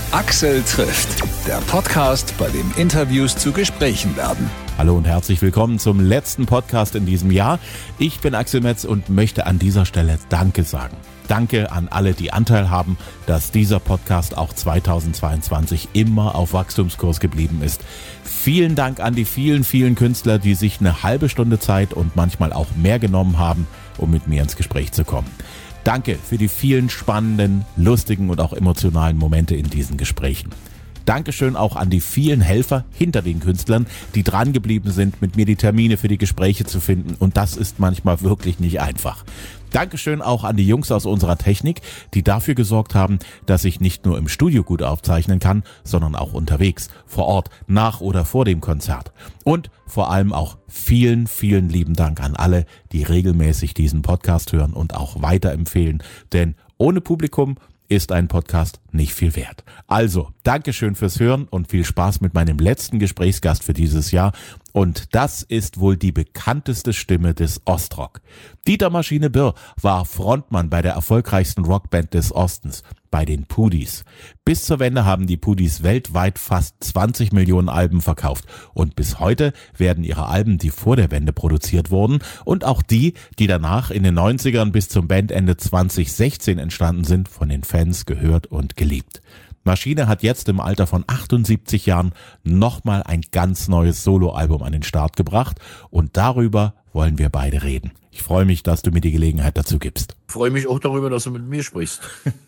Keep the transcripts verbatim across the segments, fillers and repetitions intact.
Axel trifft, der Podcast, bei dem Interviews zu Gesprächen werden. Hallo und herzlich willkommen zum letzten Podcast in diesem Jahr. Ich bin Axel Metz und möchte an dieser Stelle Danke sagen. Danke an alle, die Anteil haben, dass dieser Podcast auch zweitausendzweiundzwanzig immer auf Wachstumskurs geblieben ist. Vielen Dank an die vielen, vielen Künstler, die sich eine halbe Stunde Zeit und manchmal auch mehr genommen haben, um mit mir ins Gespräch zu kommen. Danke für die vielen spannenden, lustigen und auch emotionalen Momente in diesen Gesprächen. Dankeschön auch an die vielen Helfer hinter den Künstlern, die dran geblieben sind, mit mir die Termine für die Gespräche zu finden. Und das ist manchmal wirklich nicht einfach. Dankeschön auch an die Jungs aus unserer Technik, die dafür gesorgt haben, dass ich nicht nur im Studio gut aufzeichnen kann, sondern auch unterwegs, vor Ort, nach oder vor dem Konzert. Und vor allem auch vielen, vielen lieben Dank an alle, die regelmäßig diesen Podcast hören und auch weiterempfehlen. Denn ohne Publikum ist ein Podcast nicht viel wert. Also, Dankeschön fürs Hören und viel Spaß mit meinem letzten Gesprächsgast für dieses Jahr. Und das ist wohl die bekannteste Stimme des Ostrock. Dieter Maschine Birr war Frontmann bei der erfolgreichsten Rockband des Ostens, bei den Pudis. Bis zur Wende haben die Pudis weltweit fast zwanzig Millionen Alben verkauft. Und bis heute werden ihre Alben, die vor der Wende produziert wurden, und auch die, die danach in den neunzigern bis zum Bandende zwanzig sechzehn entstanden sind, von den Fans gehört und geliebt. Maschine hat jetzt im Alter von achtundsiebzig Jahren nochmal ein ganz neues Soloalbum an den Start gebracht und darüber wollen wir beide reden. Ich freue mich, dass du mir die Gelegenheit dazu gibst. Ich freue mich auch darüber, dass du mit mir sprichst.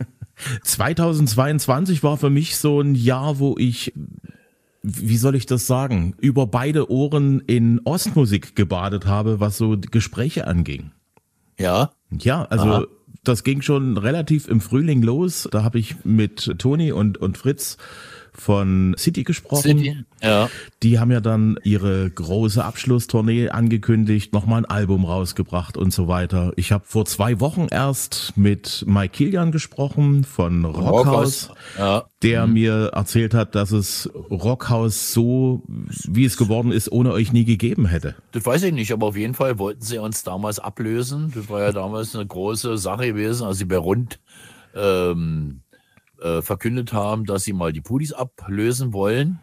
zweitausendzweiundzwanzig war für mich so ein Jahr, wo ich, wie soll ich das sagen, über beide Ohren in Ostmusik gebadet habe, was so Gespräche anging. Ja? Ja, also Aha. Das ging schon relativ im Frühling los. Da habe ich mit Toni und, und Fritz von City gesprochen. City, ja. Die haben ja dann ihre große Abschlusstournee angekündigt, nochmal ein Album rausgebracht und so weiter. Ich habe vor zwei Wochen erst mit Mike Kilian gesprochen von Rockhaus, Rockhaus. Ja. der mhm. mir erzählt hat, dass es Rockhaus so, wie es geworden ist, ohne euch nie gegeben hätte. Das weiß ich nicht, aber auf jeden Fall wollten sie uns damals ablösen. Das war ja damals eine große Sache gewesen, als sie bei Rund ähm, verkündet haben, dass sie mal die Pudis ablösen wollen.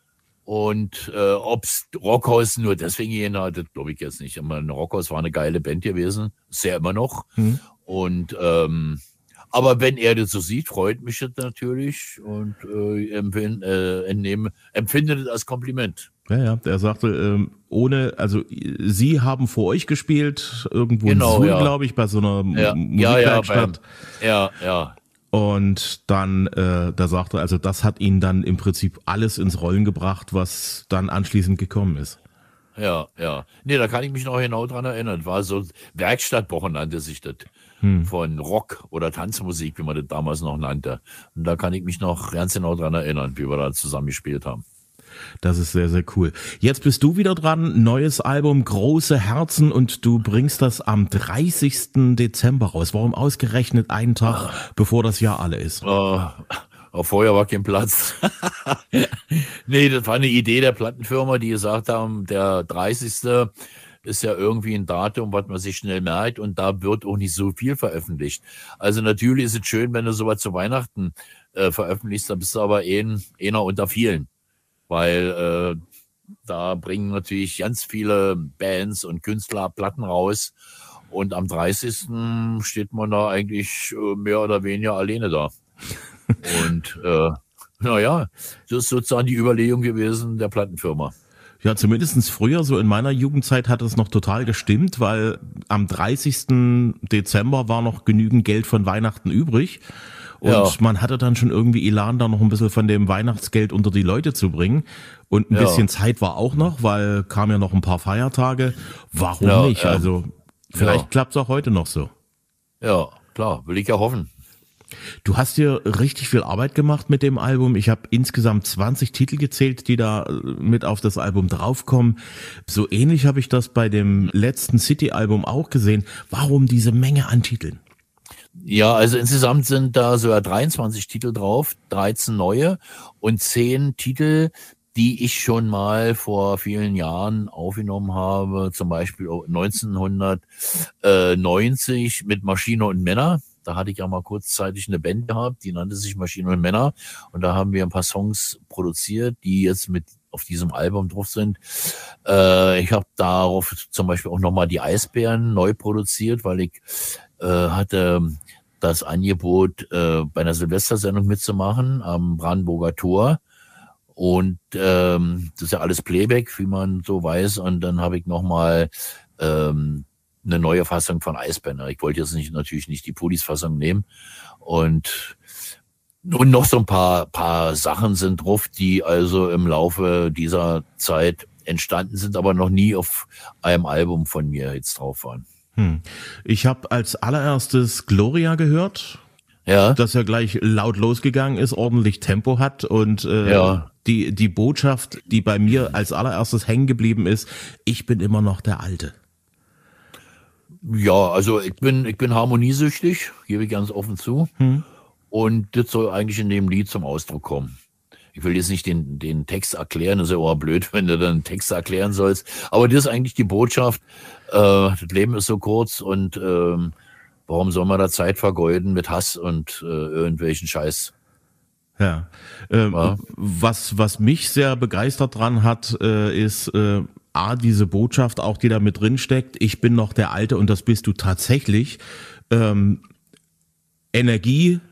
Und äh, ob es Rockhaus nur deswegen gehen hat, das glaube ich jetzt nicht. Ich meine, Rockhaus war eine geile Band gewesen, ist ja immer noch. Mhm. Und ähm, aber wenn er das so sieht, freut mich das natürlich und äh, empfind, äh, entnehme, empfindet es als Kompliment. Ja, ja, der sagte, ähm, ohne, also sie haben vor euch gespielt, irgendwo genau, in Suhl, ja. glaube ich, bei so einer ja. Musikwerkstatt. Ja, ja, ja, ja. Und dann, äh, da sagte er, also das hat ihn dann im Prinzip alles ins Rollen gebracht, was dann anschließend gekommen ist. Ja, ja. Nee, da kann ich mich noch genau dran erinnern. War so Werkstattwochen nannte sich das. Hm. Von Rock oder Tanzmusik, wie man das damals noch nannte. Und da kann ich mich noch ganz genau dran erinnern, wie wir da zusammen gespielt haben. Das ist sehr, sehr cool. Jetzt bist du wieder dran, neues Album, Große Herzen, und du bringst das am dreißigsten Dezember raus. Warum ausgerechnet einen Tag, ah. bevor das Jahr alle ist? Oh, oh, vorher war kein Platz. Nee, das war eine Idee der Plattenfirma, die gesagt haben, der dreißigste ist ja irgendwie ein Datum, was man sich schnell merkt, und da wird auch nicht so viel veröffentlicht. Also natürlich ist es schön, wenn du sowas zu Weihnachten äh, veröffentlichst, da bist du aber ein, einer unter vielen. Weil äh, da bringen natürlich ganz viele Bands und Künstler Platten raus. Und am dreißigsten steht man da eigentlich äh, mehr oder weniger alleine da. Und äh, naja, das ist sozusagen die Überlegung gewesen der Plattenfirma. Ja, zumindestens früher, so in meiner Jugendzeit, hat es noch total gestimmt, weil am dreißigsten Dezember war noch genügend Geld von Weihnachten übrig. Und ja. man hatte dann schon irgendwie Elan, da noch ein bisschen von dem Weihnachtsgeld unter die Leute zu bringen. Und ein ja. bisschen Zeit war auch noch, weil kamen ja noch ein paar Feiertage. Warum ja, nicht? Ja. Also vielleicht ja. klappt es auch heute noch so. Ja, klar, will ich ja hoffen. Du hast dir richtig viel Arbeit gemacht mit dem Album. Ich habe insgesamt zwanzig Titel gezählt, die da mit auf das Album draufkommen. So ähnlich habe ich das bei dem letzten City-Album auch gesehen. Warum diese Menge an Titeln? Ja, also insgesamt sind da sogar dreiundzwanzig Titel drauf, dreizehn neue und zehn Titel, die ich schon mal vor vielen Jahren aufgenommen habe, zum Beispiel neunzehnhundertneunzig mit Maschine und Männer. Da hatte ich ja mal kurzzeitig eine Band gehabt, die nannte sich Maschinen und Männer. Und da haben wir ein paar Songs produziert, die jetzt mit auf diesem Album drauf sind. Äh, ich habe darauf zum Beispiel auch nochmal die Eisbären neu produziert, weil ich äh, hatte das Angebot, äh, bei einer Silvestersendung mitzumachen am Brandenburger Tor. Und ähm, das ist ja alles Playback, wie man so weiß. Und dann habe ich nochmal ähm, eine neue Fassung von Eisbären. Ich wollte jetzt nicht natürlich nicht die Police-Fassung nehmen. Und Und noch so ein paar, paar Sachen sind drauf, die also im Laufe dieser Zeit entstanden sind, aber noch nie auf einem Album von mir jetzt drauf waren. Hm. Ich habe als allererstes Gloria gehört, ja, dass er gleich laut losgegangen ist, ordentlich Tempo hat und äh, ja. die, die Botschaft, die bei mir als allererstes hängen geblieben ist, ich bin immer noch der Alte. Ja, also ich bin, ich bin harmoniesüchtig, gebe ich ganz offen zu. Hm. Und das soll eigentlich in dem Lied zum Ausdruck kommen. Ich will jetzt nicht den, den Text erklären, das ist ja auch blöd, wenn du dann einen Text erklären sollst. Aber das ist eigentlich die Botschaft, äh, das Leben ist so kurz und ähm, warum soll man da Zeit vergeuden mit Hass und äh, irgendwelchen Scheiß? Ja. Ähm, ja. Was, was mich sehr begeistert dran hat, äh, ist äh, A, diese Botschaft auch, die da mit drin steckt, ich bin noch der Alte und das bist du tatsächlich. Ähm, Energie,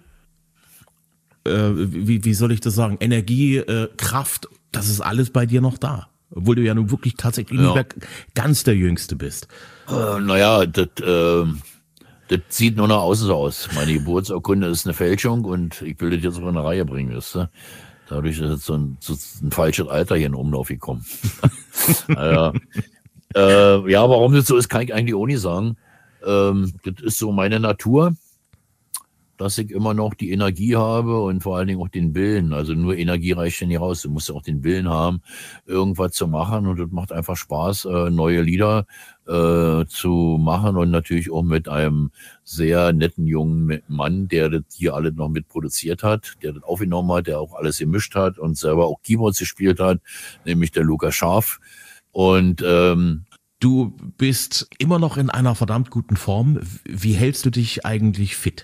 Wie, wie soll ich das sagen? Energie, äh, Kraft, das ist alles bei dir noch da. Obwohl du ja nun wirklich tatsächlich ja. nicht mehr ganz der Jüngste bist. Äh, naja, das, äh, das sieht nur nach außen so aus. Meine Geburtsurkunde ist eine Fälschung und ich will das jetzt auf eine Reihe bringen, weißt du? Dadurch ist jetzt so ein, so ein falsches Alter hier in Umlauf gekommen. naja. äh, ja, warum das so ist, kann ich eigentlich auch nicht sagen. Ähm, das ist so meine Natur, dass ich immer noch die Energie habe und vor allen Dingen auch den Willen. Also nur Energie reicht ja nicht raus. Du musst ja auch den Willen haben, irgendwas zu machen. Und das macht einfach Spaß, äh, neue Lieder äh, zu machen. Und natürlich auch mit einem sehr netten jungen Mann, der das hier alles noch mitproduziert hat, der das aufgenommen hat, der auch alles gemischt hat und selber auch Keyboards gespielt hat, nämlich der Lukas Scharf. Und ähm, du bist immer noch in einer verdammt guten Form. Wie hältst du dich eigentlich fit?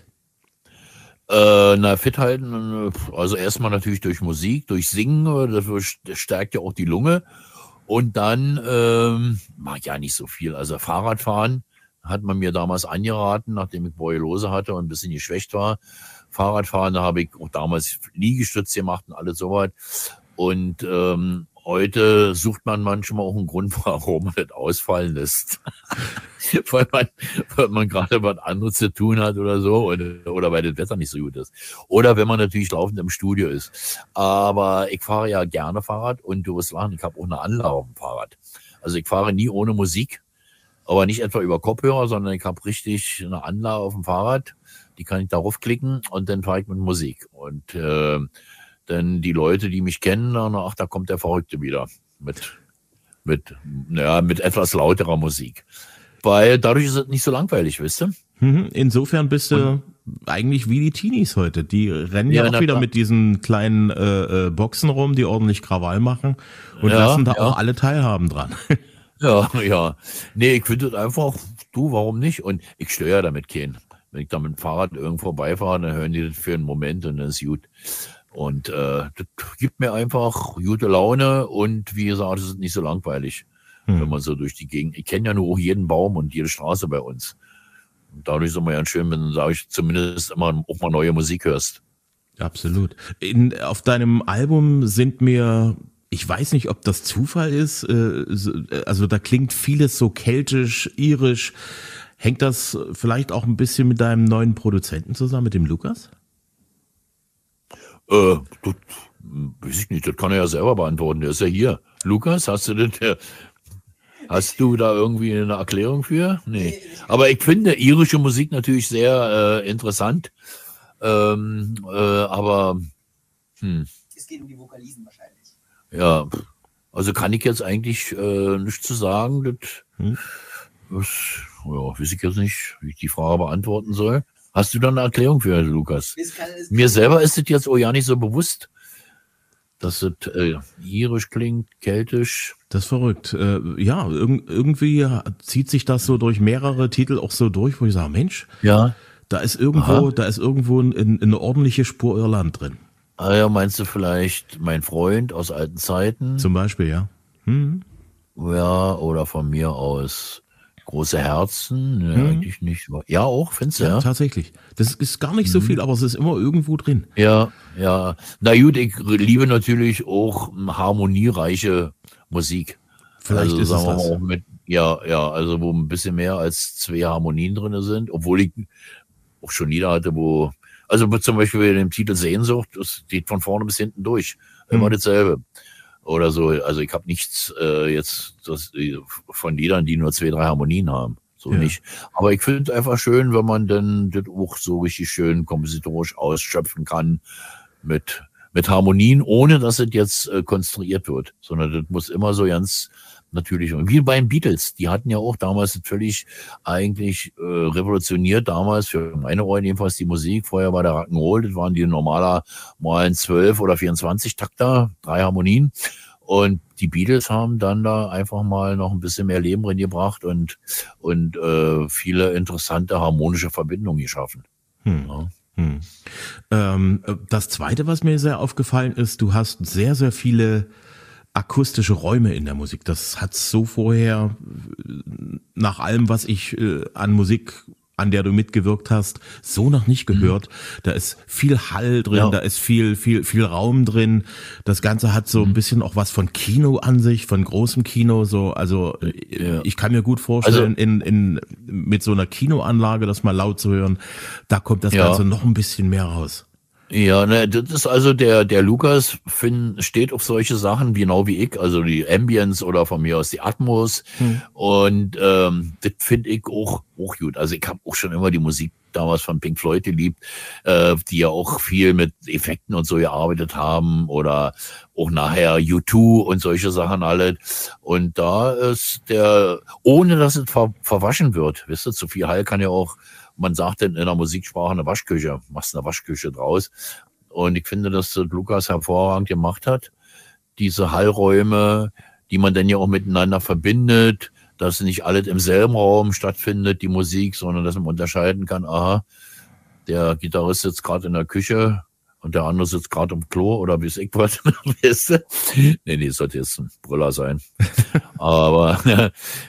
Äh, na, fit halten, also erstmal natürlich durch Musik, durch Singen, dafür stärkt ja auch die Lunge. Und dann, ähm, mag ja nicht so viel, also Fahrradfahren hat man mir damals angeraten, nachdem ich Borreliose hatte und ein bisschen geschwächt war. Fahrradfahren, da habe ich auch damals Liegestütze gemacht und alles soweit. Und ähm, heute sucht man manchmal auch einen Grund, warum man das ausfallen lässt. weil man, weil man gerade was anderes zu tun hat oder so, oder, oder weil das Wetter nicht so gut ist. Oder wenn man natürlich laufend im Studio ist. Aber ich fahre ja gerne Fahrrad und du wirst lachen, ich habe auch eine Anlage auf dem Fahrrad. Also ich fahre nie ohne Musik, aber nicht etwa über Kopfhörer, sondern ich habe richtig eine Anlage auf dem Fahrrad, die kann ich darauf klicken und dann fahre ich mit Musik. Und äh, denn die Leute, die mich kennen, ach, da kommt der Verrückte wieder mit, mit, ja, mit etwas lauterer Musik. Weil dadurch ist es nicht so langweilig, wisst ihr? Insofern bist du und, eigentlich wie die Teenies heute. Die rennen ja, ja auch wieder klar. mit diesen kleinen äh, Boxen rum, die ordentlich Krawall machen und ja, lassen da ja. auch alle teilhaben dran. Ja, ja. Nee, ich finde das einfach, du, warum nicht? Und ich störe damit keinen. Wenn ich da mit dem Fahrrad irgendwo vorbeifahre, dann hören die das für einen Moment und dann ist gut. Und äh, das gibt mir einfach gute Laune und wie gesagt, es ist nicht so langweilig, hm. wenn man so durch die Gegend. Ich kenne ja nur auch jeden Baum und jede Straße bei uns. Und dadurch ist es immer ganz schön, wenn du ich zumindest immer auch mal neue Musik hörst. Absolut. In, auf deinem Album sind mir, ich weiß nicht, ob das Zufall ist, äh, also da klingt vieles so keltisch, irisch. Hängt das vielleicht auch ein bisschen mit deinem neuen Produzenten zusammen, mit dem Lukas? Äh, das weiß ich nicht, das kann er ja selber beantworten, der ist ja hier. Lukas, hast du das, der, hast du da irgendwie eine Erklärung für? Nee. Aber ich finde irische Musik natürlich sehr äh, interessant. Ähm, äh, aber hm. Es geht um die Vokalisen wahrscheinlich. Ja, also kann ich jetzt eigentlich äh, nichts zu sagen. Das, hm. das ja, weiß ich jetzt nicht, wie ich die Frage beantworten soll. Hast du da eine Erklärung für, Lukas? Es kann, es Mir selber ist es jetzt auch ja nicht so bewusst, dass es äh, irisch klingt, keltisch. Das ist verrückt. Äh, ja, irg- irgendwie zieht sich das so durch mehrere Titel auch so durch, wo ich sage, Mensch, ja. Da ist irgendwo, Aha. da ist irgendwo ein, eine ordentliche Spur Irland drin. Ah ja, meinst du vielleicht mein Freund aus alten Zeiten? Zum Beispiel, ja. Hm. Ja, oder von mir aus Große Herzen? Nee, hm. eigentlich nicht. Ja, auch, findest du, ja? Ja, tatsächlich. Das ist gar nicht so viel, aber es ist immer irgendwo drin. Ja, ja. Na gut, ich liebe natürlich auch harmoniereiche Musik. Vielleicht also, ist sagen es wir das. mal auch mit, ja, ja, also wo ein bisschen mehr als zwei Harmonien drin sind, obwohl ich auch schon Lieder hatte, wo, also zum Beispiel bei dem Titel Sehnsucht, das geht von vorne bis hinten durch. Immer hm. dasselbe. Oder so, also ich habe nichts äh, jetzt das, von Liedern, die nur zwei, drei Harmonien haben. So ja. nicht. Aber ich finde es einfach schön, wenn man dann das auch so richtig schön kompositorisch ausschöpfen kann mit, mit Harmonien, ohne dass es jetzt äh, konstruiert wird. Sondern das muss immer so ganz natürlich. Wie bei den Beatles, die hatten ja auch damals völlig eigentlich äh, revolutioniert, damals für meine Ohren jedenfalls die Musik. Vorher war der Rock'n'Roll, das waren die normaler mal zwölf oder vierundzwanzig Takter, drei Harmonien. Und die Beatles haben dann da einfach mal noch ein bisschen mehr Leben drin gebracht und, und äh, viele interessante harmonische Verbindungen geschaffen. Hm. Ja. Hm. Ähm, das Zweite, was mir sehr aufgefallen ist, du hast sehr, sehr viele akustische Räume in der Musik. Das hat so vorher, nach allem, was ich äh, an Musik, an der du mitgewirkt hast, so noch nicht gehört. Mhm. Da ist viel Hall drin, ja. da ist viel, viel, viel Raum drin. Das Ganze hat so mhm. ein bisschen auch was von Kino an sich, von großem Kino. So, also ja. ich kann mir gut vorstellen, also, in, in mit so einer Kinoanlage, das mal laut zu hören, da kommt das ja. Ganze noch ein bisschen mehr raus. Ja, ne, das ist also der, der Lukas find, steht auf solche Sachen, genau wie ich, also die Ambience oder von mir aus die Atmos. Hm. Und ähm, das finde ich auch, auch gut. Also ich habe auch schon immer die Musik damals von Pink Floyd geliebt, äh, die ja auch viel mit Effekten und so gearbeitet haben oder auch nachher U zwei und solche Sachen alle. Und da ist der, ohne dass es ver, verwaschen wird, wisst ihr, zu viel Hall kann ja auch, man sagt dann in der Musiksprache eine Waschküche, machst eine Waschküche draus. Und ich finde, dass das Lukas hervorragend gemacht hat. Diese Hallräume, die man dann ja auch miteinander verbindet, dass nicht alles im selben Raum stattfindet, die Musik, sondern dass man unterscheiden kann, aha, der Gitarrist sitzt gerade in der Küche und der andere sitzt gerade im Klo oder wie es ich was, weißt du? Nee, nee, das sollte jetzt ein Brüller sein. Aber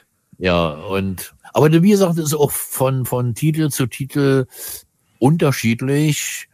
ja, und aber wie gesagt, ist auch von von Titel zu Titel unterschiedlich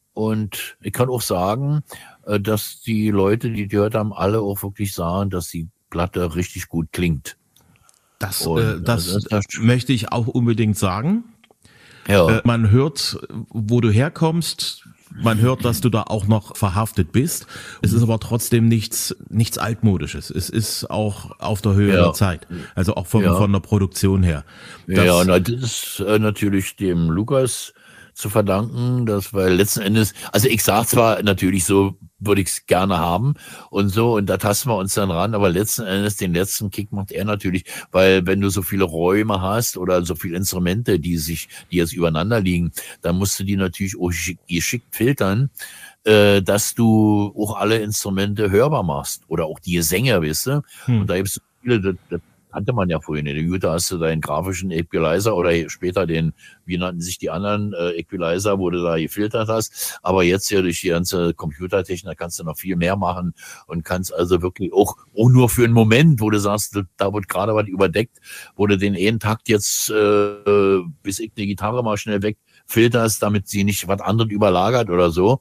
und ich kann auch sagen, dass die Leute, die gehört haben, alle auch wirklich sagen, dass die Platte richtig gut klingt. Das, und, äh, das, das, das möchte ich auch unbedingt sagen. Ja. Äh, man hört, wo du herkommst. Man hört, dass du da auch noch verhaftet bist. Es ist aber trotzdem nichts, nichts Altmodisches. Es ist auch auf der Höhe ja. der Zeit. Also auch von, ja. von der Produktion her. Das ja, na, das ist äh, natürlich dem Lukas zu verdanken, dass, weil letzten Endes, also ich sag zwar natürlich so, würde ich es gerne haben und so, und da tasten wir uns dann ran, aber letzten Endes den letzten Kick macht er natürlich, weil wenn du so viele Räume hast oder so viele Instrumente, die sich, die jetzt übereinander liegen, dann musst du die natürlich auch geschickt filtern, äh, dass du auch alle Instrumente hörbar machst oder auch die Gesänge, weißt du, hm. und da gibt es viele, das, das kannte man ja vorhin. In der Jute hast du deinen grafischen Equalizer oder später den, wie nannten sich die anderen äh, Equalizer, wo du da gefiltert hast. Aber jetzt ja durch die ganze Computertechnik kannst du noch viel mehr machen und kannst also wirklich auch, auch nur für einen Moment, wo du sagst, da wird gerade was überdeckt, wo du den einen Takt jetzt, äh, bis ich die Gitarre mal schnell wegfilterst, damit sie nicht was anderes überlagert oder so.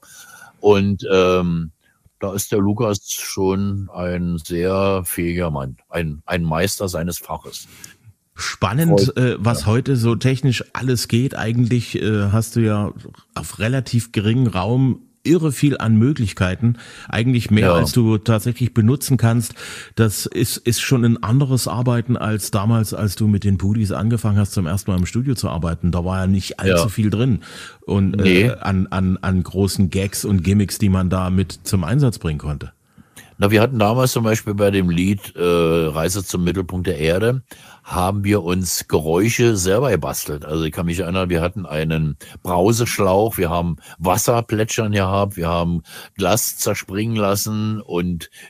Und ähm, da ist der Lukas schon ein sehr fähiger Mann, ein, ein Meister seines Faches. Spannend, äh, was ja. heute so technisch alles geht. Eigentlich äh, hast du ja auf relativ geringem Raum irre viel an Möglichkeiten, eigentlich mehr, ja. als du tatsächlich benutzen kannst. Das ist ist schon ein anderes Arbeiten als damals, als du mit den Pudis angefangen hast, zum ersten Mal im Studio zu arbeiten. Da war ja nicht allzu ja. viel drin und nee. äh, an an an großen Gags und Gimmicks, die man da mit zum Einsatz bringen konnte. Na, wir hatten damals zum Beispiel bei dem Lied äh, Reise zum Mittelpunkt der Erde, haben wir uns Geräusche selber gebastelt. Also ich kann mich erinnern, wir hatten einen Brauseschlauch, wir haben Wasser plätschern gehabt, wir haben Glas zerspringen lassen und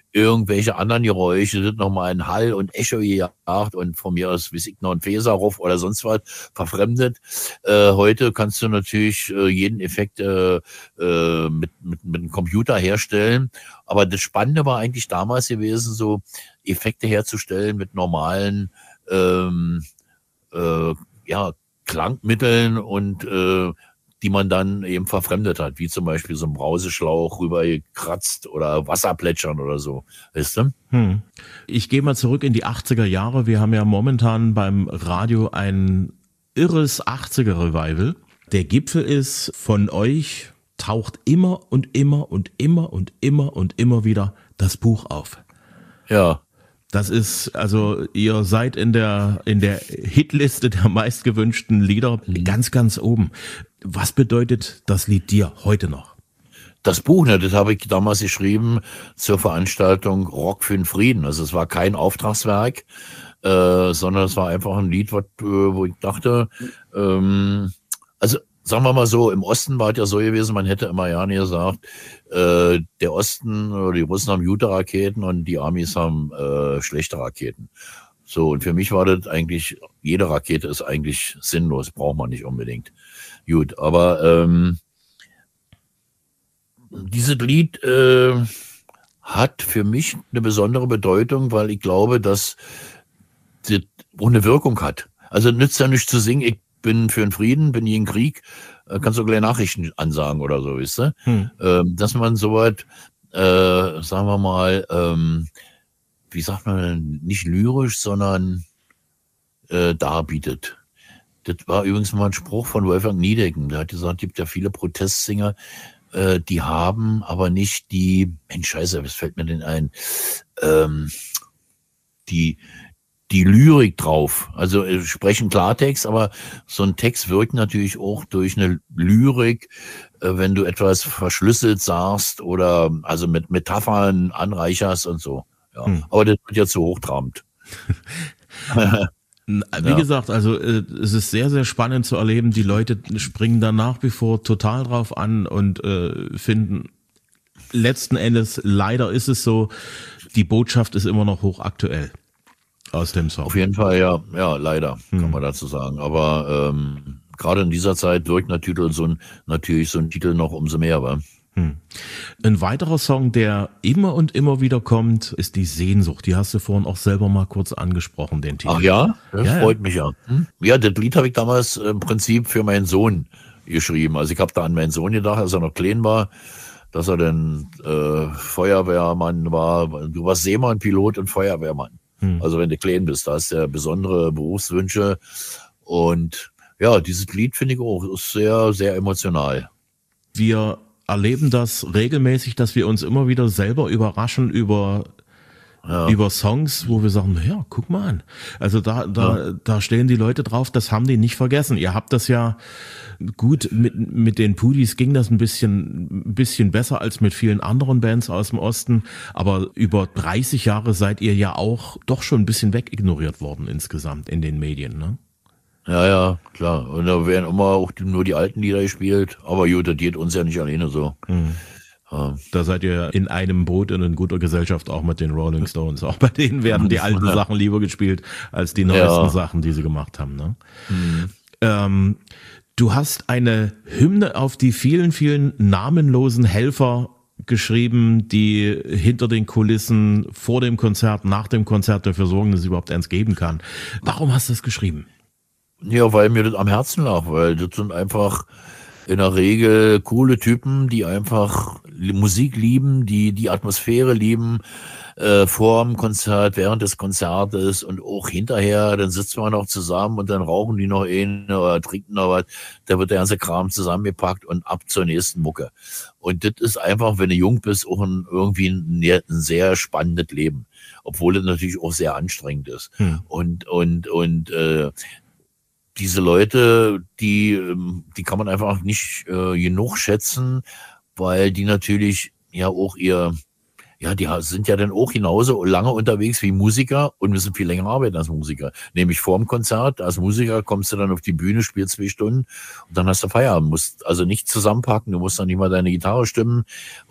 irgendwelche anderen Geräusche, das nochmal ein Hall und Echo gejagt und von mir aus, wie ich noch ein Feserhof oder sonst was verfremdet. Äh, heute kannst du natürlich äh, jeden Effekt äh, äh, mit, mit, mit einem Computer herstellen. Aber das Spannende war eigentlich damals gewesen, so Effekte herzustellen mit normalen ähm, äh, ja, Klangmitteln und äh, die man dann eben verfremdet hat, wie zum Beispiel so ein Brauseschlauch rübergekratzt oder Wasserplätschern oder so, weißt du? Hm. Ich gehe mal zurück in die achtziger Jahre. Wir haben ja momentan beim Radio ein irres achtziger-Revival. Der Gipfel ist von euch, taucht immer und immer und immer und immer und immer wieder das Buch auf. Ja. Das ist, also ihr seid in der in der Hitliste der meistgewünschten Lieder ganz, ganz oben. Was bedeutet das Lied dir heute noch? Das Buch, ne, das habe ich damals geschrieben zur Veranstaltung Rock für den Frieden. Also es war kein Auftragswerk, äh, sondern es war einfach ein Lied, wat, äh, wo ich dachte, ähm, also sagen wir mal so, im Osten war es ja so gewesen, man hätte immer gerne gesagt, äh, der Osten oder die Russen haben gute Raketen und die Amis haben äh, schlechte Raketen. So, und für mich war das eigentlich, jede Rakete ist eigentlich sinnlos, braucht man nicht unbedingt. Gut, aber ähm, dieses Lied äh, hat für mich eine besondere Bedeutung, weil ich glaube, dass das eine Wirkung hat. Also nützt ja nicht zu singen, ich bin für den Frieden, bin gegen Krieg, äh, kannst du gleich Nachrichten ansagen oder so, weißt du? Hm. Ähm, dass man so weit, äh, sagen wir mal, ähm, wie sagt man, nicht lyrisch, sondern äh, darbietet. Das war übrigens mal ein Spruch von Wolfgang Niedecken. Der hat gesagt, es gibt ja viele Protestsänger, äh, die haben aber nicht die, Mensch, scheiße, was fällt mir denn ein, ähm, die, die Lyrik drauf. Also äh, sprechen Klartext, aber so ein Text wirkt natürlich auch durch eine Lyrik, äh, wenn du etwas verschlüsselt sagst oder also mit Metaphern anreicherst und so. Ja. Hm. Aber das wird ja zu hochtrabend. Wie ja. gesagt, also äh, es ist sehr, sehr spannend zu erleben. Die Leute springen da nach wie vor total drauf an und äh, finden letzten Endes, leider ist es so, die Botschaft ist immer noch hochaktuell aus dem Song. Auf jeden Fall, ja, ja, leider, Hm. kann man dazu sagen. Aber ähm, gerade in dieser Zeit wirkt natürlich so ein, natürlich so ein Titel noch umso mehr, wa? Hm. Ein weiterer Song, der immer und immer wieder kommt, ist die Sehnsucht. Die hast du vorhin auch selber mal kurz angesprochen, den Titel. Ach ja? Das Ja, freut mich ja. Hm? Ja, das Lied habe ich damals im Prinzip für meinen Sohn geschrieben. Also ich habe da an meinen Sohn gedacht, als er noch klein war, dass er dann äh, Feuerwehrmann war. Du warst Seemann, Pilot und Feuerwehrmann. Hm. Also wenn du klein bist, da hast du ja besondere Berufswünsche. Und ja, dieses Lied finde ich auch ist sehr, sehr emotional. Wir erleben das regelmäßig, dass wir uns immer wieder selber überraschen über ja. über Songs, wo wir sagen, ja, guck mal an. Also da da ja. da stehen die Leute drauf, das haben die nicht vergessen. Ihr habt das ja gut mit mit den Pudis ging das ein bisschen ein bisschen besser als mit vielen anderen Bands aus dem Osten, aber über dreißig Jahre seid ihr ja auch doch schon ein bisschen wegignoriert worden insgesamt in den Medien, ne? Ja, ja, klar. Und da werden immer auch die, nur die alten Lieder gespielt. Aber gut, das geht uns ja nicht alleine so. Mhm. Ja. Da seid ihr in einem Boot und in guter Gesellschaft auch mit den Rolling Stones. Auch bei denen werden die alten ja. Sachen lieber gespielt als die neuesten ja. Sachen, die sie gemacht haben. Ne? Mhm. Ähm, du hast eine Hymne auf die vielen, vielen namenlosen Helfer geschrieben, die hinter den Kulissen, vor dem Konzert, nach dem Konzert dafür sorgen, dass es überhaupt eins geben kann. Warum hast du das geschrieben? Ja, weil mir das am Herzen lag, weil das sind einfach in der Regel coole Typen, die einfach Musik lieben, die die Atmosphäre lieben, äh, vor dem Konzert, während des Konzertes und auch hinterher, dann sitzen wir noch zusammen und dann rauchen die noch einen oder trinken noch was, da wird der ganze Kram zusammengepackt und ab zur nächsten Mucke. Und das ist einfach, wenn du jung bist, auch ein, irgendwie ein, ein sehr spannendes Leben, obwohl es natürlich auch sehr anstrengend ist. Hm. Und, und, und, äh, diese Leute, die, die kann man einfach nicht äh, genug schätzen, weil die natürlich ja auch ihr, ja, die sind ja dann auch genauso lange unterwegs wie Musiker und müssen viel länger arbeiten als Musiker. Nämlich vor dem Konzert, als Musiker kommst du dann auf die Bühne, spielst zwei Stunden und dann hast du Feierabend. Musst also nicht zusammenpacken, du musst dann nicht mal deine Gitarre stimmen und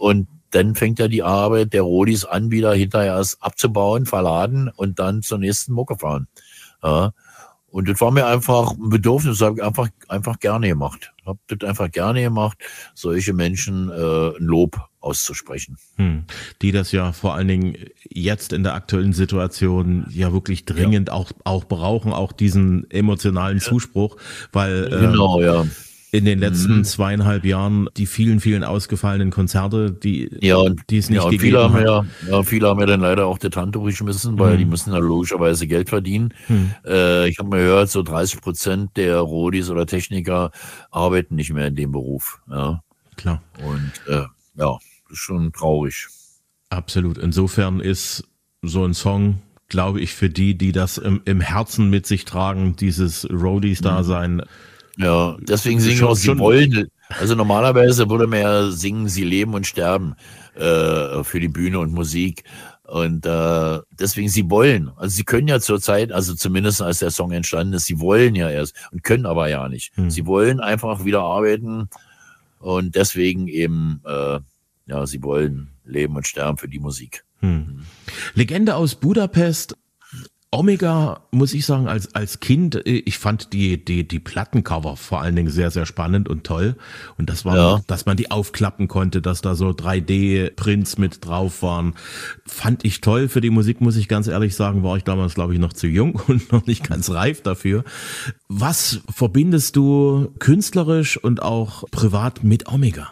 dann fängt ja die Arbeit der Rodis an, wieder hinterher erst abzubauen, verladen und dann zur nächsten Mucke fahren. Ja. Und das war mir einfach ein Bedürfnis, das habe ich einfach, einfach gerne gemacht. Ich habe das einfach gerne gemacht, solche Menschen äh, ein Lob auszusprechen. Hm. Die das ja vor allen Dingen jetzt in der aktuellen Situation ja wirklich dringend ja. auch auch brauchen, auch diesen emotionalen Zuspruch, weil äh, genau, ja. in den letzten mhm. zweieinhalb Jahren die vielen, vielen ausgefallenen Konzerte, die, ja, und, die es nicht ja, gegeben viele haben hat. Ja, ja, viele haben ja dann leider auch die Tante geschmissen, weil hm. die müssen ja logischerweise Geld verdienen. Hm. Äh, ich habe mal gehört, so dreißig Prozent der Rodis oder Techniker arbeiten nicht mehr in dem Beruf. Ja. Klar. Und äh, ja, das ist schon traurig. Absolut. Insofern ist so ein Song, glaube ich, für die, die das im, im Herzen mit sich tragen, dieses Roadies-Dasein. Ja, deswegen singen auch, sie wollen. Also normalerweise würde man ja singen, sie leben und sterben äh, für die Bühne und Musik. Und äh, deswegen, sie wollen. Also sie können ja zurzeit, also zumindest als der Song entstanden ist, sie wollen ja erst und können aber ja nicht. Hm. Sie wollen einfach wieder arbeiten und deswegen eben, äh, ja, sie wollen leben und sterben für die Musik. Hm. Legende aus Budapest. Omega, muss ich sagen, als als Kind, ich fand die die die Plattencover vor allen Dingen sehr, sehr spannend und toll. Und das war, ja. dass man die aufklappen konnte, dass da so drei D-Prints mit drauf waren, fand ich toll. Für die Musik, muss ich ganz ehrlich sagen, war ich damals, glaube ich, noch zu jung und noch nicht ganz reif dafür. Was verbindest du künstlerisch und auch privat mit Omega?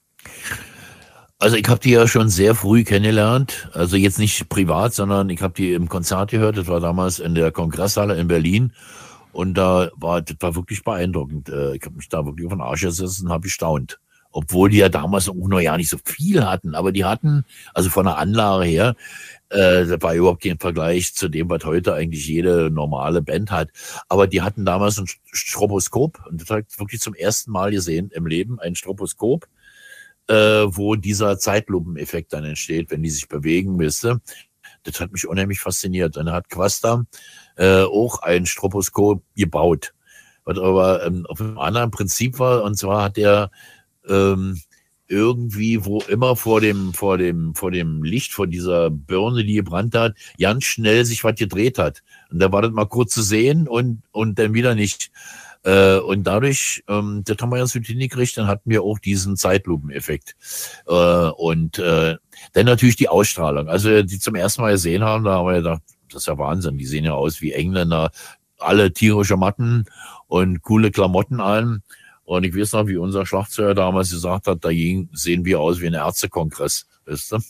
Also ich habe die ja schon sehr früh kennengelernt, also jetzt nicht privat, sondern ich habe die im Konzert gehört, das war damals in der Kongresshalle in Berlin und da war, das war wirklich beeindruckend. Ich habe mich da wirklich auf den Arsch gesessen und habe gestaunt. Obwohl die ja damals auch noch ja nicht so viel hatten, aber die hatten, also von der Anlage her, äh, das war überhaupt kein Vergleich zu dem, was heute eigentlich jede normale Band hat. Aber die hatten damals ein Stroboskop und das habe ich wirklich zum ersten Mal gesehen im Leben, ein Stroboskop. Äh, wo dieser Zeitlupeneffekt dann entsteht, wenn die sich bewegen, wisst ihr. Das hat mich unheimlich fasziniert. Dann hat Quasta äh, auch ein Stroboskop gebaut, was aber ähm, auf einem anderen Prinzip war. Und zwar hat er ähm, irgendwie, wo immer vor dem vor dem vor dem Licht, vor dieser Birne, die gebrannt hat, ganz schnell sich was gedreht hat. Und da war das mal kurz zu sehen und und dann wieder nicht. Äh, und dadurch, ähm, das haben wir ganz gut hingekriegt, dann hatten wir auch diesen Zeitlupeneffekt. Äh, und äh, dann natürlich die Ausstrahlung. Also die zum ersten Mal gesehen haben, da haben wir gedacht, das ist ja Wahnsinn, die sehen ja aus wie Engländer, alle tierische Matten und coole Klamotten an. Und ich weiß noch, wie unser Schlagzeuger damals gesagt hat, dagegen sehen wir aus wie ein Ärztekongress, weißt du?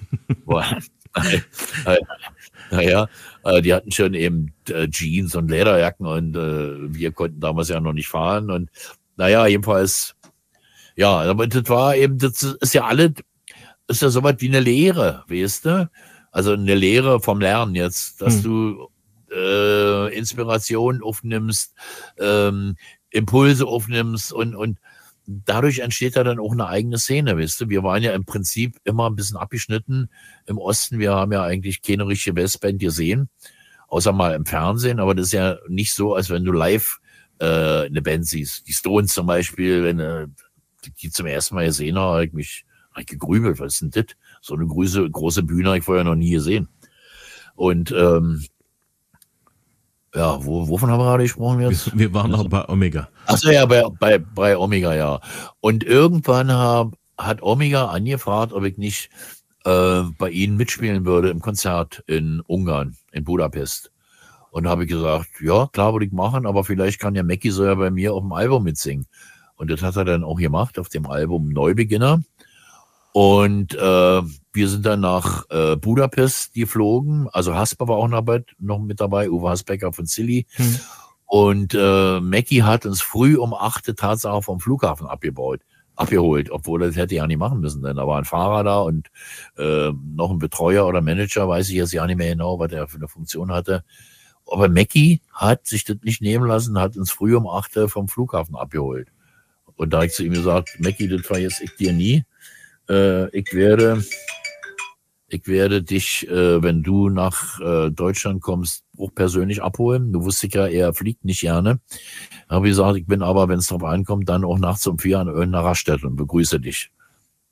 Naja, äh, die hatten schon eben äh, Jeans und Lederjacken und äh, wir konnten damals ja noch nicht fahren und naja, jedenfalls, ja, aber das war eben, das ist ja alle, ist ja sowas wie eine Lehre, weißt du? Also eine Lehre vom Lernen jetzt, dass hm. du äh, Inspiration aufnimmst, ähm, Impulse aufnimmst und, und dadurch entsteht ja dann auch eine eigene Szene, weißt du? Wir waren ja im Prinzip immer ein bisschen abgeschnitten im Osten. Wir haben ja eigentlich keine richtige Westband gesehen, außer mal im Fernsehen. Aber das ist ja nicht so, als wenn du live äh, eine Band siehst. Die Stones zum Beispiel, wenn äh, die zum ersten Mal gesehen habe, habe ich mich hab ich gegrübelt. Was ist denn das? So eine große, große Bühne habe ich vorher noch nie gesehen. Und ähm, ja, wo, wovon haben wir gerade gesprochen jetzt? Wir, wir waren noch bei Omega. Ach so, ja, bei, bei, bei Omega, ja. Und irgendwann hab, hat Omega angefragt, ob ich nicht äh, bei ihnen mitspielen würde im Konzert in Ungarn, in Budapest. Und da habe ich gesagt, ja, klar würde ich machen, aber vielleicht kann ja Mackie so ja bei mir auf dem Album mitsingen. Und das hat er dann auch gemacht, auf dem Album Neubeginner. Und äh, wir sind dann nach äh, Budapest geflogen. Also Hasper war auch noch, bei, noch mit dabei, Uwe Hasbecker von Silly. Hm. Und äh, Mackie hat uns früh um acht Tatsache vom Flughafen abgebaut, abgeholt, obwohl er das hätte ja nicht machen müssen, denn da war ein Fahrer da und äh, noch ein Betreuer oder Manager, weiß ich jetzt ja nicht mehr genau, was er für eine Funktion hatte. Aber Mackie hat sich das nicht nehmen lassen, hat uns früh um acht vom Flughafen abgeholt. Und da habe ich zu ihm gesagt, Mackie, das vergesse ich dir nie. Äh, ich werde, ich werde dich, äh, wenn du nach äh, Deutschland kommst, auch persönlich abholen. Du wusstest ja, er fliegt nicht gerne. Habe ich gesagt, ich bin aber, wenn es drauf ankommt, dann auch nachts um vier an irgendeiner Raststätte und begrüße dich.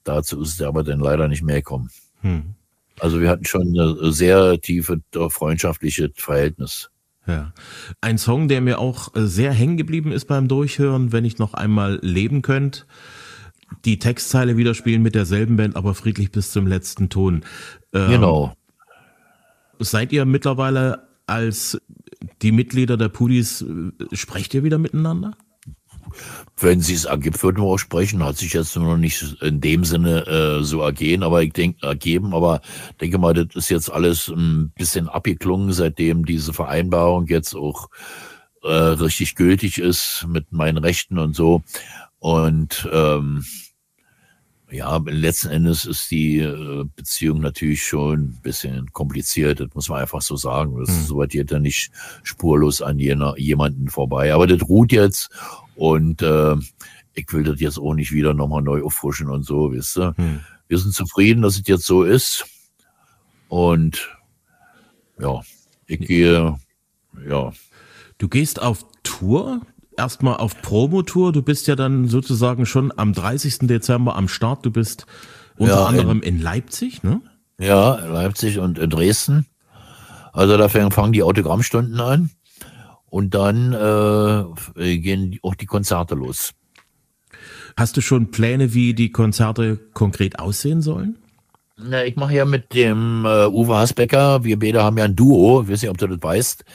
dazu ist es aber dann leider nicht mehr gekommen. Hm. Also wir hatten schon ein sehr tiefe freundschaftliches Verhältnis. Ja. Ein Song, der mir auch sehr hängen geblieben ist beim Durchhören, wenn ich noch einmal leben könnt. Die Textzeile wieder spielen mit derselben Band, aber friedlich bis zum letzten Ton. Ähm, Genau. Seid ihr mittlerweile als die Mitglieder der Pudis, sprecht ihr wieder miteinander? Wenn es sich ergibt, würden wir auch sprechen. Hat sich jetzt noch nicht in dem Sinne äh, so ergehen, aber ich denke, ergeben, aber denke mal, das ist jetzt alles ein bisschen abgeklungen, seitdem diese Vereinbarung jetzt auch äh, richtig gültig ist mit meinen Rechten und so. Und ähm, ja, letzten Endes ist die äh, Beziehung natürlich schon ein bisschen kompliziert, das muss man einfach so sagen. Das, mhm. So weit geht ja nicht spurlos an jener, jemanden vorbei. Aber das ruht jetzt und äh, ich will das jetzt auch nicht wieder nochmal neu auffrischen und so, wisst ihr. Mhm. Wir sind zufrieden, dass es jetzt so ist. Und ja, ich gehe, ja. Du gehst auf Tour? Erstmal auf Promotour. Du bist ja dann sozusagen schon am dreißigsten Dezember am Start. Du bist unter ja, anderem in, in Leipzig, ne? Ja, in Leipzig und in Dresden. Also da fangen die Autogrammstunden an und dann äh, gehen auch die Konzerte los. Hast du schon Pläne, wie die Konzerte konkret aussehen sollen? Na, ich mache ja mit dem äh, Uwe Hasbecker, wir beide haben ja ein Duo, ich weiß nicht, ob du das weißt.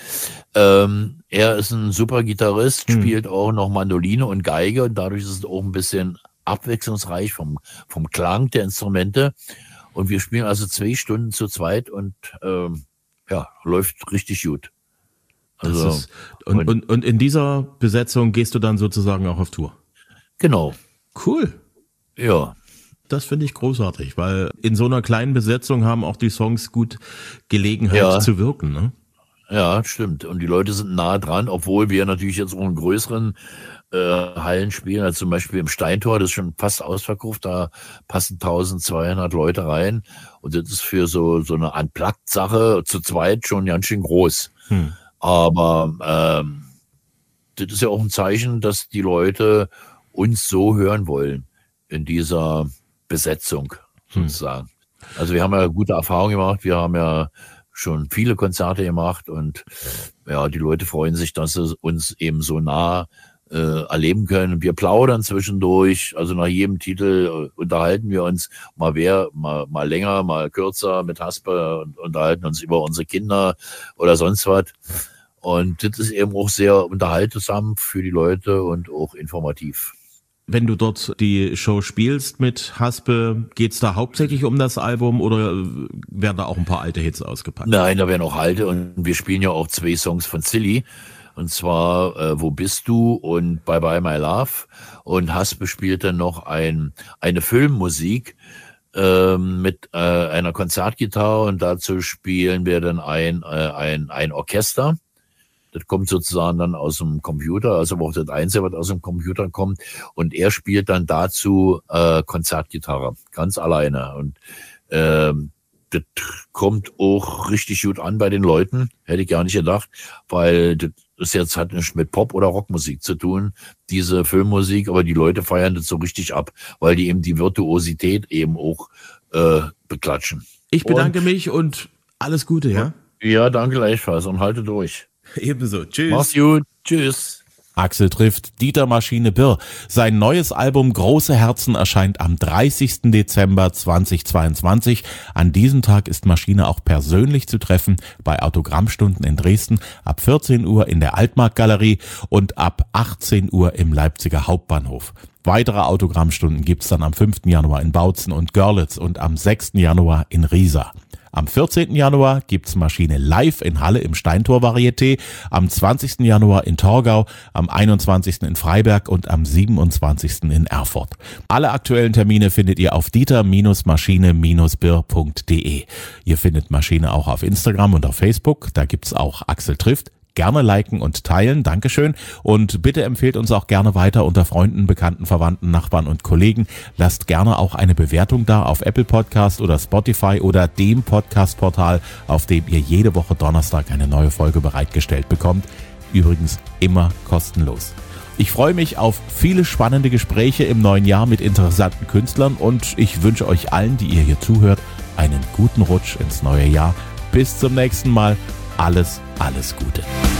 Ähm, er ist ein super Gitarrist, hm. spielt auch noch Mandoline und Geige und dadurch ist es auch ein bisschen abwechslungsreich vom, vom Klang der Instrumente. Und wir spielen also zwei Stunden zu zweit und ähm, ja, läuft richtig gut. Also, das ist, und, und, und in dieser Besetzung gehst du dann sozusagen auch auf Tour? Genau. Cool. Ja. Das finde ich großartig, weil in so einer kleinen Besetzung haben auch die Songs gut Gelegenheit ja. zu wirken, ne? Ja, stimmt. Und die Leute sind nah dran, obwohl wir natürlich jetzt auch in größeren äh, Hallen spielen, also zum Beispiel im Steintor, das ist schon fast ausverkauft, da passen eintausendzweihundert Leute rein und das ist für so so eine Unplugged-Sache zu zweit schon ganz schön groß. Hm. Aber ähm, das ist ja auch ein Zeichen, dass die Leute uns so hören wollen in dieser Besetzung sozusagen. Hm. Also wir haben ja gute Erfahrungen gemacht, wir haben ja schon viele Konzerte gemacht und ja, die Leute freuen sich, dass sie uns eben so nah äh, erleben können. Wir plaudern zwischendurch, also nach jedem Titel äh, unterhalten wir uns mal wer, mal, mal länger, mal kürzer mit Haspe und unterhalten uns über unsere Kinder oder sonst was. Und das ist eben auch sehr unterhaltsam für die Leute und auch informativ. Wenn du dort die Show spielst mit Haspe, geht's da hauptsächlich um das Album oder werden da auch ein paar alte Hits ausgepackt? Nein, da werden auch alte und wir spielen ja auch zwei Songs von Silly. Und zwar äh, Wo bist du und Bye Bye My Love. Und Haspe spielt dann noch ein, eine Filmmusik äh, mit äh, einer Konzertgitarre und dazu spielen wir dann ein, äh, ein, ein Orchester. Das kommt sozusagen dann aus dem Computer, also auch das Einzige, was aus dem Computer kommt. Und er spielt dann dazu äh, Konzertgitarre, ganz alleine. Und ähm, das kommt auch richtig gut an bei den Leuten, hätte ich gar nicht gedacht, weil das ist jetzt hat nichts mit Pop- oder Rockmusik zu tun, diese Filmmusik, aber die Leute feiern das so richtig ab, weil die eben die Virtuosität eben auch äh, beklatschen. Ich bedanke und, mich und alles Gute, ja? Ja, danke gleichfalls und halte durch. Ebenso. Tschüss. Mach's gut. Tschüss. Axel trifft Dieter Maschine Birr. Sein neues Album Große Herzen erscheint am dreißigsten Dezember zweitausendzweiundzwanzig. An diesem Tag ist Maschine auch persönlich zu treffen bei Autogrammstunden in Dresden ab vierzehn Uhr in der Altmarktgalerie und ab achtzehn Uhr im Leipziger Hauptbahnhof. Weitere Autogrammstunden gibt's dann am fünften Januar in Bautzen und Görlitz und am sechsten Januar in Riesa. Am vierzehnten Januar gibt's Maschine live in Halle im Steintor Varieté, am zwanzigsten Januar in Torgau, am einundzwanzigsten in Freiberg und am siebenundzwanzigsten in Erfurt. Alle aktuellen Termine findet ihr auf dieter Maschine Birr punkt de. Ihr findet Maschine auch auf Instagram und auf Facebook, da gibt's auch Axel trifft. Gerne liken und teilen, Dankeschön. Und bitte empfehlt uns auch gerne weiter unter Freunden, Bekannten, Verwandten, Nachbarn und Kollegen. Lasst gerne auch eine Bewertung da auf Apple Podcast oder Spotify oder dem Podcast-Portal, auf dem ihr jede Woche Donnerstag eine neue Folge bereitgestellt bekommt. Übrigens immer kostenlos. Ich freue mich auf viele spannende Gespräche im neuen Jahr mit interessanten Künstlern und ich wünsche euch allen, die ihr hier zuhört, einen guten Rutsch ins neue Jahr. Bis zum nächsten Mal. Alles, alles Gute.